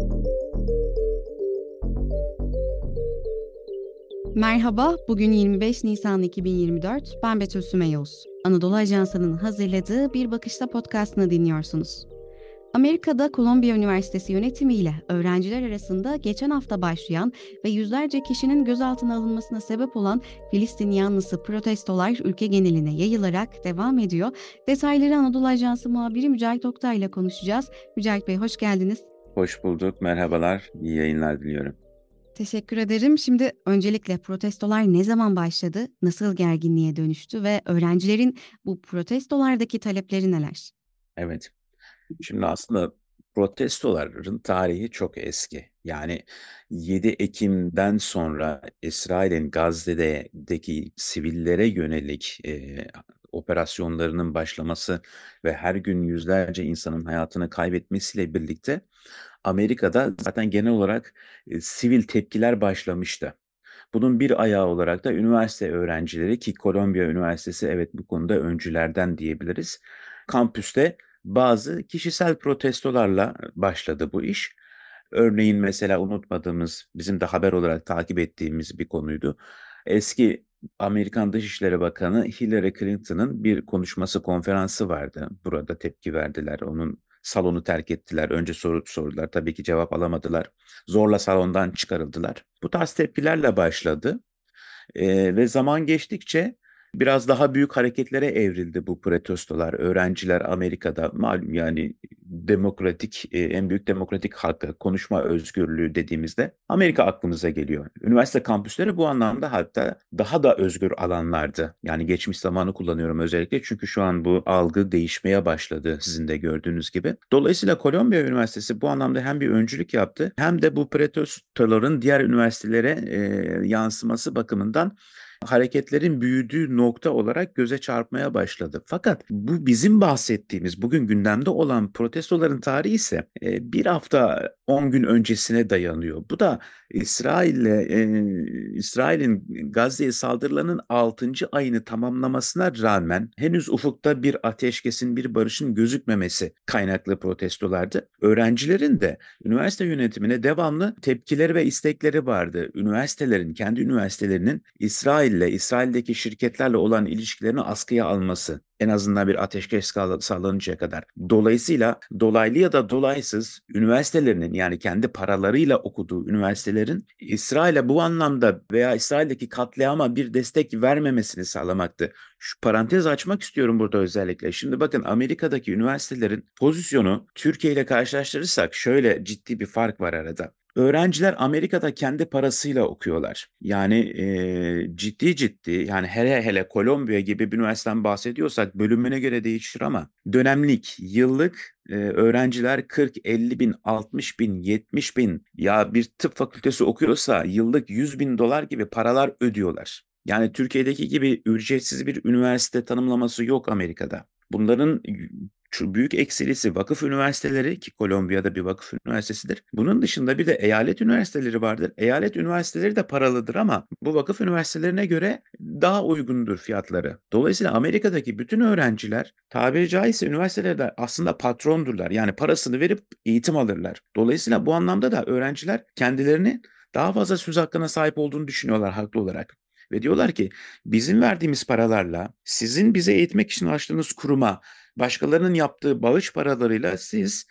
Merhaba, bugün 25 Nisan 2024. Ben Betül Sümeyyoz. Anadolu Ajansı'nın hazırladığı Bir Bakışta podcastını dinliyorsunuz. Amerika'da Kolombiya Üniversitesi yönetimiyle öğrenciler arasında geçen hafta başlayan ve yüzlerce kişinin gözaltına alınmasına sebep olan Filistin yanlısı protestolar ülke geneline yayılarak devam ediyor. Detayları Anadolu Ajansı muhabiri Mücahit Oktay ile konuşacağız. Mücahit Bey hoş geldiniz. Hoş bulduk, merhabalar, iyi yayınlar diliyorum. Teşekkür ederim. Şimdi öncelikle protestolar ne zaman başladı, nasıl gerginliğe dönüştü ve öğrencilerin bu protestolardaki talepleri neler? Evet, şimdi aslında protestoların tarihi çok eski. Yani 7 Ekim'den sonra İsrail'in Gazze'deki sivillere yönelik operasyonlarının başlaması ve her gün yüzlerce insanın hayatını kaybetmesiyle birlikte Amerika'da zaten genel olarak sivil tepkiler başlamıştı. Bunun bir ayağı olarak da üniversite öğrencileri ki Kolombiya Üniversitesi evet bu konuda öncülerden diyebiliriz. Kampüste bazı kişisel protestolarla başladı bu iş. Örneğin mesela unutmadığımız, bizim de haber olarak takip ettiğimiz bir konuydu. Eski Amerikan Dışişleri Bakanı Hillary Clinton'ın bir konuşması, konferansı vardı. Burada tepki verdiler. Onun salonu terk ettiler. Önce soru sordular. Tabii ki cevap alamadılar. Zorla salondan çıkarıldılar. Bu tarz tepkilerle başladı. Ve zaman geçtikçe biraz daha büyük hareketlere evrildi bu protestolar. Öğrenciler Amerika'da malum yani demokratik, en büyük demokratik hakkı, konuşma özgürlüğü dediğimizde Amerika aklımıza geliyor. Üniversite kampüsleri bu anlamda hatta daha da özgür alanlardı. Yani geçmiş zamanı kullanıyorum özellikle çünkü şu an bu algı değişmeye başladı sizin de gördüğünüz gibi. Dolayısıyla Kolombiya Üniversitesi bu anlamda hem bir öncülük yaptı hem de bu protestoların diğer üniversitelere yansıması bakımından hareketlerin büyüdüğü nokta olarak göze çarpmaya başladı. Fakat bu bizim bahsettiğimiz bugün gündemde olan protestoların tarihi ise bir hafta 10 gün öncesine dayanıyor. Bu da İsrail'in Gazze'ye saldırılarının 6. ayını tamamlamasına rağmen henüz ufukta bir ateşkesin, bir barışın gözükmemesi kaynaklı protestolardı. Öğrencilerin de üniversite yönetimine devamlı tepkileri ve istekleri vardı. Kendi üniversitelerinin İsrail'deki şirketlerle olan ilişkilerini askıya alması, en azından bir ateşkes sağlanıncaya kadar. Dolayısıyla dolaylı ya da dolaysız üniversitelerinin yani kendi paralarıyla okuduğu üniversitelerin İsrail'e bu anlamda veya İsrail'deki katliama bir destek vermemesini sağlamaktı. Şu parantez açmak istiyorum burada özellikle. Şimdi bakın Amerika'daki üniversitelerin pozisyonu Türkiye ile karşılaştırırsak şöyle ciddi bir fark var arada. Öğrenciler Amerika'da kendi parasıyla okuyorlar. Yani ciddi yani hele Kolombiya gibi bir üniversiteden bahsediyorsak bölümüne göre değişir ama dönemlik, yıllık öğrenciler 40, 50 bin, 60 bin, 70 bin ya bir tıp fakültesi okuyorsa yıllık 100 bin dolar gibi paralar ödüyorlar. Yani Türkiye'deki gibi ücretsiz bir üniversite tanımlaması yok Amerika'da. Bunların şu büyük eksilisi vakıf üniversiteleri ki Kolombiya'da bir vakıf üniversitesidir. Bunun dışında bir de eyalet üniversiteleri vardır. Eyalet üniversiteleri de paralıdır ama bu vakıf üniversitelerine göre daha uygundur fiyatları. Dolayısıyla Amerika'daki bütün öğrenciler tabiri caizse üniversitelerde aslında patrondurlar. Yani parasını verip eğitim alırlar. Dolayısıyla bu anlamda da öğrenciler kendilerini daha fazla söz hakkına sahip olduğunu düşünüyorlar haklı olarak. Ve diyorlar ki bizim verdiğimiz paralarla sizin bize eğitmek için açtığınız kuruma başkalarının yaptığı bağış paralarıyla siz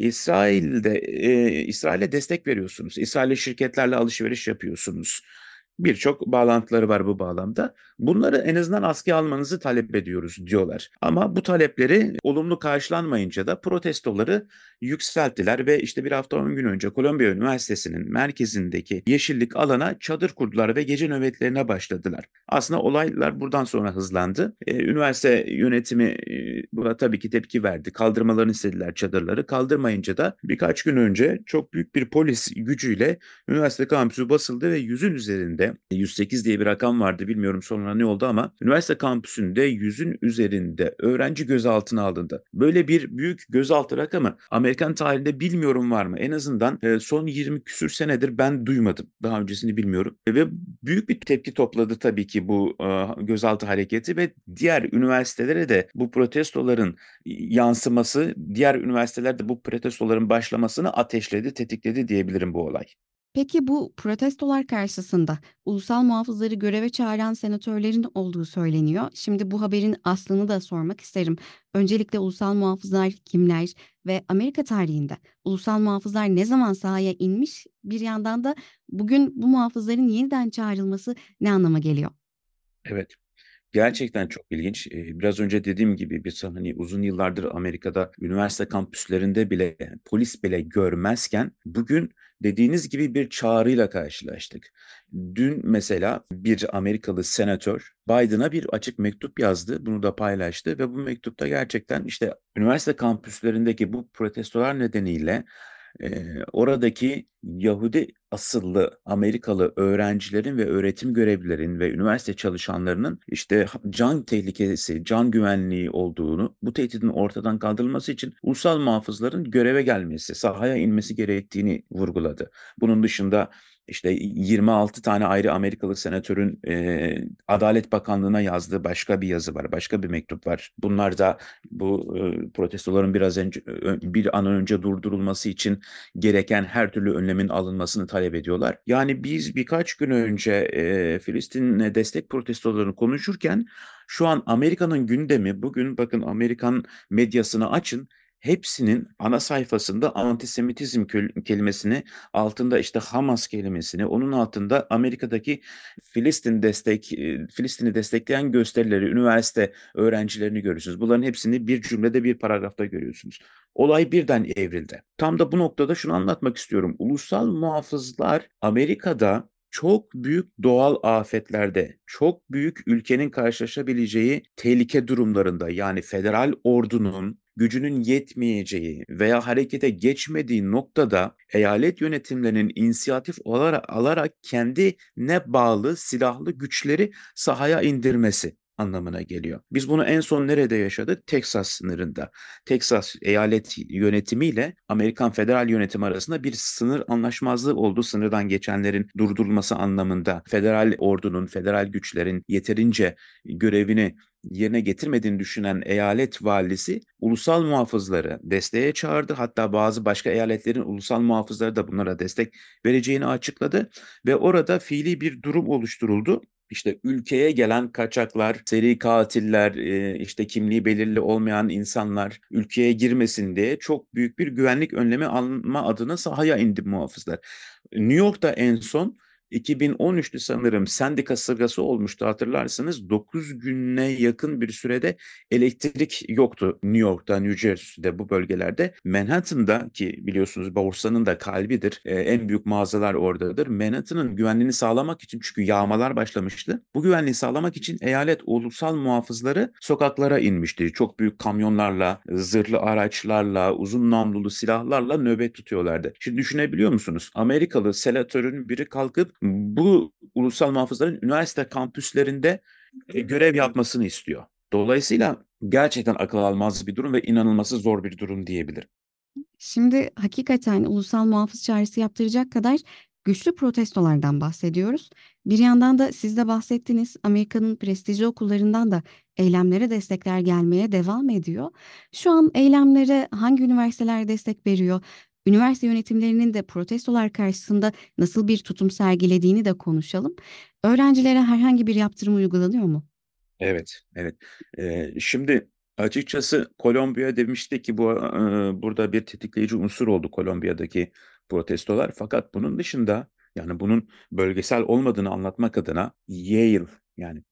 İsrail'e destek veriyorsunuz. İsrail'le şirketlerle alışveriş yapıyorsunuz. Birçok bağlantıları var bu bağlamda. Bunları en azından askıya almanızı talep ediyoruz diyorlar. Ama bu talepleri olumlu karşılanmayınca da protestoları yükselttiler ve işte bir hafta 10 gün önce Kolombiya Üniversitesi'nin merkezindeki yeşillik alana çadır kurdular ve gece nöbetlerine başladılar. Aslında olaylar buradan sonra hızlandı. Üniversite yönetimi buna tabii ki tepki verdi. Kaldırmalarını istediler çadırları. Kaldırmayınca da birkaç gün önce çok büyük bir polis gücüyle üniversite kampüsü basıldı ve yüzün üzerinde üniversitede 108 diye bir rakam vardı, bilmiyorum sonra ne oldu ama üniversite kampüsünde 100'ün üzerinde öğrenci gözaltına alındı. Böyle bir büyük gözaltı rakamı Amerikan tarihinde bilmiyorum var mı? En azından son 20 küsür senedir ben duymadım. Daha öncesini bilmiyorum. Ve büyük bir tepki topladı tabii ki bu gözaltı hareketi ve diğer üniversitelere de bu protestoların yansıması, diğer üniversitelerde bu protestoların başlamasını ateşledi, tetikledi diyebilirim bu olay. Peki bu protestolar karşısında ulusal muhafızları göreve çağıran senatörlerin olduğu söyleniyor. Şimdi bu haberin aslını da sormak isterim. Öncelikle ulusal muhafızlar kimler ve Amerika tarihinde ulusal muhafızlar ne zaman sahaya inmiş? Bir yandan da bugün bu muhafızların yeniden çağrılması ne anlama geliyor? Evet. Gerçekten çok ilginç. Biraz önce dediğim gibi biz hani uzun yıllardır Amerika'da üniversite kampüslerinde bile polis bile görmezken bugün dediğiniz gibi bir çağrıyla karşılaştık. Dün mesela bir Amerikalı senatör Biden'a bir açık mektup yazdı. Bunu da paylaştı ve bu mektupta gerçekten işte üniversite kampüslerindeki bu protestolar nedeniyle oradaki Yahudi asıllı Amerikalı öğrencilerin ve öğretim görevlilerin ve üniversite çalışanlarının işte can tehlikesi, can güvenliği olduğunu, bu tehditin ortadan kaldırılması için ulusal muhafızların göreve gelmesi, sahaya inmesi gerektiğini vurguladı. Bunun dışında işte 26 tane ayrı Amerikalı senatörün Adalet Bakanlığı'na yazdığı başka bir yazı var, başka bir mektup var. Bunlar da bu protestoların bir an önce durdurulması için gereken her türlü önlemin alınmasını talep ediyorlar. Yani biz birkaç gün önce Filistin'e destek protestolarını konuşurken şu an Amerika'nın gündemi, bugün bakın Amerikan medyasını açın, hepsinin ana sayfasında antisemitizm kelimesini, altında işte Hamas kelimesini, onun altında Amerika'daki Filistin'i destekleyen gösterileri, üniversite öğrencilerini görüyorsunuz. Bunların hepsini bir cümlede, bir paragrafta görüyorsunuz. Olay birden evrildi. Tam da bu noktada şunu anlatmak istiyorum. Ulusal muhafızlar Amerika'da çok büyük doğal afetlerde, çok büyük ülkenin karşılaşabileceği tehlike durumlarında, yani federal ordunun gücünün yetmeyeceği veya harekete geçmediği noktada eyalet yönetimlerinin inisiyatif alarak kendine bağlı silahlı güçleri sahaya indirmesi anlamına geliyor. Biz bunu en son nerede yaşadık? Teksas sınırında. Teksas eyalet yönetimiyle Amerikan federal yönetim arasında bir sınır anlaşmazlığı oldu. Sınırdan geçenlerin durdurulması anlamında federal ordunun, federal güçlerin yeterince görevini yerine getirmediğini düşünen eyalet valisi ulusal muhafızları desteğe çağırdı. Hatta bazı başka eyaletlerin ulusal muhafızları da bunlara destek vereceğini açıkladı ve orada fiili bir durum oluşturuldu. İşte ülkeye gelen kaçaklar, seri katiller, işte kimliği belirli olmayan insanlar ülkeye girmesin diye çok büyük bir güvenlik önlemi alma adına sahaya indi muhafızlar. New York'ta en son 2013'tü sanırım, sendika kasırgası olmuştu, hatırlarsınız. 9 güne yakın bir sürede elektrik yoktu New York'ta, New Jersey'de, bu bölgelerde. Manhattan'da, ki biliyorsunuz borsanın da kalbidir, en büyük mağazalar oradadır. Manhattan'ın güvenliğini sağlamak için, çünkü yağmalar başlamıştı, bu güvenliği sağlamak için eyalet ulusal muhafızları sokaklara inmişti. Çok büyük kamyonlarla, zırhlı araçlarla, uzun namlulu silahlarla nöbet tutuyorlardı. Şimdi düşünebiliyor musunuz? Amerikalı senatörün biri kalkıp bu ulusal muhafızların üniversite kampüslerinde görev yapmasını istiyor. Dolayısıyla gerçekten akıl almaz bir durum ve inanılması zor bir durum diyebilirim. Şimdi hakikaten ulusal muhafız çağrısı yaptıracak kadar güçlü protestolardan bahsediyoruz. Bir yandan da siz de bahsettiniz, Amerika'nın prestijli okullarından da eylemlere destekler gelmeye devam ediyor. Şu an eylemlere hangi üniversiteler destek veriyor? Üniversite yönetimlerinin de protestolar karşısında nasıl bir tutum sergilediğini de konuşalım. Öğrencilere herhangi bir yaptırım uygulanıyor mu? Evet, evet. Şimdi açıkçası Kolombiya demişti ki burada bir tetikleyici unsur oldu Kolombiya'daki protestolar. Fakat bunun dışında, yani bunun bölgesel olmadığını anlatmak adına Yale, yani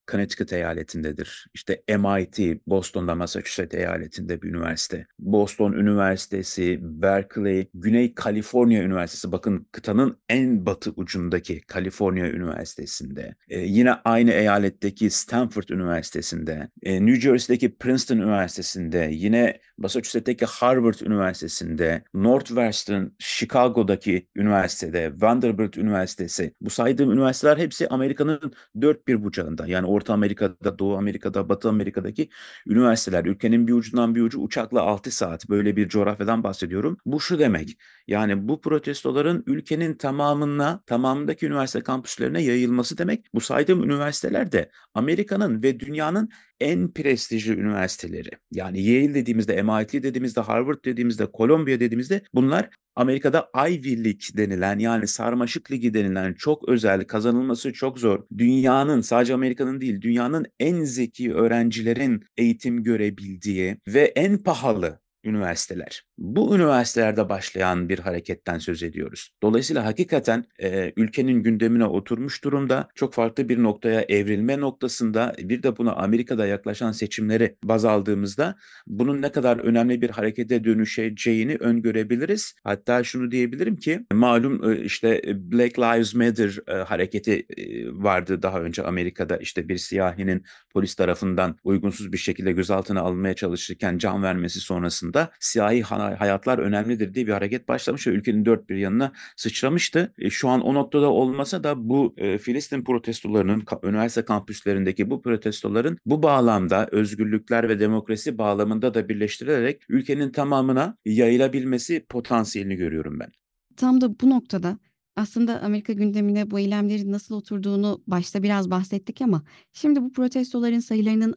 Connecticut eyaletindedir. İşte MIT, Boston'da Massachusetts eyaletinde bir üniversite. Boston Üniversitesi, Berkeley, Güney Kaliforniya Üniversitesi, bakın kıtanın en batı ucundaki Kaliforniya Üniversitesi'nde. Yine aynı eyaletteki Stanford Üniversitesi'nde, New Jersey'deki Princeton Üniversitesi'nde, yine Massachusetts'teki Harvard Üniversitesi'nde, Northwestern, Chicago'daki üniversitede, Vanderbilt Üniversitesi. Bu saydığım üniversiteler hepsi Amerika'nın dört bir bucağında. Yani Orta Amerika'da, Doğu Amerika'da, Batı Amerika'daki üniversiteler. Ülkenin bir ucundan bir ucu uçakla 6 saat, böyle bir coğrafyadan bahsediyorum. Bu şu demek: yani bu protestoların ülkenin tamamındaki üniversite kampüslerine yayılması demek. Bu saydığım üniversiteler de Amerika'nın ve dünyanın en prestijli üniversiteleri. Yani Yale dediğimizde, MIT dediğimizde, Harvard dediğimizde, Columbia dediğimizde bunlar Amerika'da Ivy League denilen, yani sarmaşık ligi denilen, çok özel, kazanılması çok zor, dünyanın, sadece Amerika'nın değil, dünyanın en zeki öğrencilerin eğitim görebildiği ve en pahalı üniversiteler. Bu üniversitelerde başlayan bir hareketten söz ediyoruz. Dolayısıyla hakikaten ülkenin gündemine oturmuş durumda, çok farklı bir noktaya evrilme noktasında. Bir de buna Amerika'da yaklaşan seçimleri baz aldığımızda bunun ne kadar önemli bir harekete dönüşeceğini öngörebiliriz. Hatta şunu diyebilirim ki, malum işte Black Lives Matter hareketi vardı daha önce Amerika'da. İşte bir siyahinin polis tarafından uygunsuz bir şekilde gözaltına alınmaya çalışırken can vermesi sonrasında siyahi hayatlar önemlidir diye bir hareket başlamış ve ülkenin dört bir yanına sıçramıştı. Şu an o noktada olmasa da bu Filistin protestolarının, üniversite kampüslerindeki bu protestoların bu bağlamda özgürlükler ve demokrasi bağlamında da birleştirilerek ülkenin tamamına yayılabilmesi potansiyelini görüyorum ben. Tam da bu noktada aslında Amerika gündemine bu eylemlerin nasıl oturduğunu başta biraz bahsettik ama şimdi bu protestoların sayılarının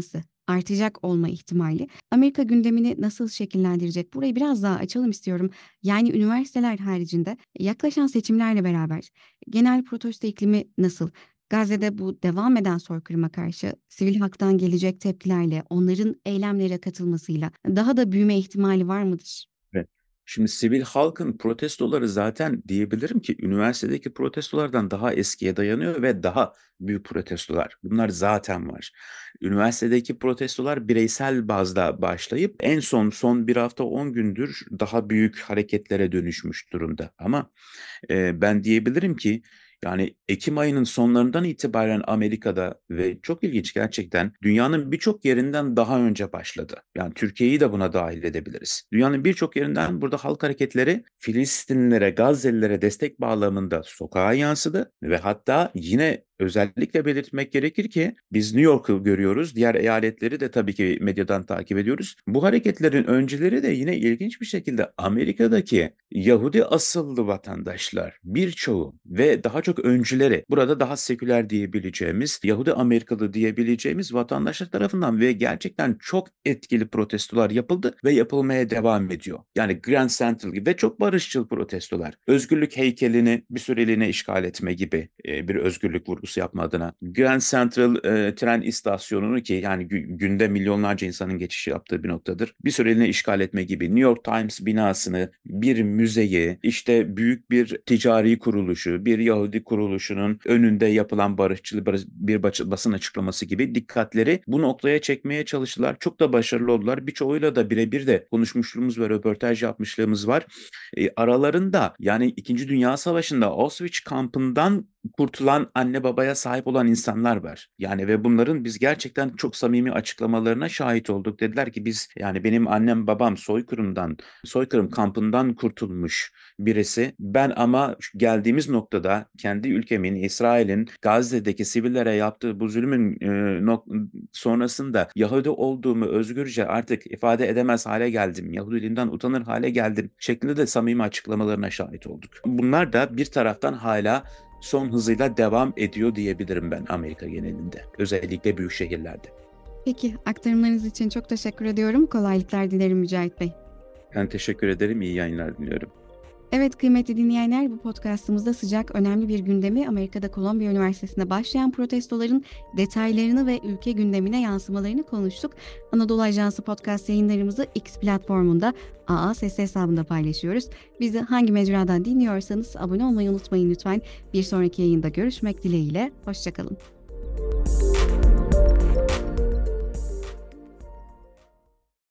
artacak olma ihtimali Amerika gündemini nasıl şekillendirecek? Burayı biraz daha açalım istiyorum. Yani üniversiteler haricinde yaklaşan seçimlerle beraber genel protesto iklimi nasıl? Gazze'de bu devam eden soykırıma karşı sivil halktan gelecek tepkilerle, onların eylemlere katılmasıyla daha da büyüme ihtimali var mıdır? Evet. Şimdi sivil halkın protestoları zaten diyebilirim ki üniversitedeki protestolardan daha eskiye dayanıyor ve daha büyük protestolar. Bunlar zaten var. Üniversitedeki protestolar bireysel bazda başlayıp en son bir hafta 10 gündür daha büyük hareketlere dönüşmüş durumda. Ama ben diyebilirim ki yani Ekim ayının sonlarından itibaren Amerika'da ve çok ilginç gerçekten dünyanın birçok yerinden daha önce başladı. Yani Türkiye'yi de buna dahil edebiliriz. Dünyanın birçok yerinden burada halk hareketleri Filistinlilere, Gazze'lilere destek bağlamında sokağa yansıdı ve hatta yine özellikle belirtmek gerekir ki biz New York'u görüyoruz, diğer eyaletleri de tabii ki medyadan takip ediyoruz. Bu hareketlerin öncüleri de yine ilginç bir şekilde Amerika'daki Yahudi asıllı vatandaşlar, birçoğu ve daha çok öncüleri, burada daha seküler diyebileceğimiz, Yahudi Amerikalı diyebileceğimiz vatandaşlar tarafından ve gerçekten çok etkili protestolar yapıldı ve yapılmaya devam ediyor. Yani Grand Central gibi ve çok barışçıl protestolar. Özgürlük heykelini bir süreliğine işgal etme gibi bir özgürlük vurgusu yapma adına. Grand Central tren istasyonunu, ki yani günde milyonlarca insanın geçiş yaptığı bir noktadır, bir süreliğine işgal etme gibi. New York Times binasını, bir müzeyi, işte büyük bir ticari kuruluşu, bir Yahudi kuruluşunun önünde yapılan barışçıl bir basın açıklaması gibi dikkatleri bu noktaya çekmeye çalıştılar. Çok da başarılı oldular. Birçoğuyla da birebir de konuşmuşluğumuz ve röportaj yapmışlığımız var. Aralarında yani 2. Dünya Savaşı'nda Auschwitz kampından kurtulan anne babaya sahip olan insanlar var. Yani ve bunların biz gerçekten çok samimi açıklamalarına şahit olduk. Dediler ki biz, yani benim annem babam soykırım kampından kurtulmuş birisi. Ben ama geldiğimiz noktada kendi ülkemin, İsrail'in Gazze'deki sivillere yaptığı bu zulmün sonrasında Yahudi olduğumu özgürce artık ifade edemez hale geldim. Yahudiliğimden utanır hale geldim şeklinde de samimi açıklamalarına şahit olduk. Bunlar da bir taraftan hala son hızıyla devam ediyor diyebilirim ben Amerika genelinde. Özellikle büyük şehirlerde. Peki, aktarımlarınız için çok teşekkür ediyorum. Kolaylıklar dilerim Mücahit Bey. Ben teşekkür ederim. İyi yayınlar diliyorum. Evet kıymetli dinleyenler, bu podcastımızda sıcak önemli bir gündemi, Amerika'da Columbia Üniversitesi'nde başlayan protestoların detaylarını ve ülke gündemine yansımalarını konuştuk. Anadolu Ajansı podcast yayınlarımızı X platformunda AA Ses hesabında paylaşıyoruz. Bizi hangi mecradan dinliyorsanız abone olmayı unutmayın lütfen. Bir sonraki yayında görüşmek dileğiyle, hoşçakalın.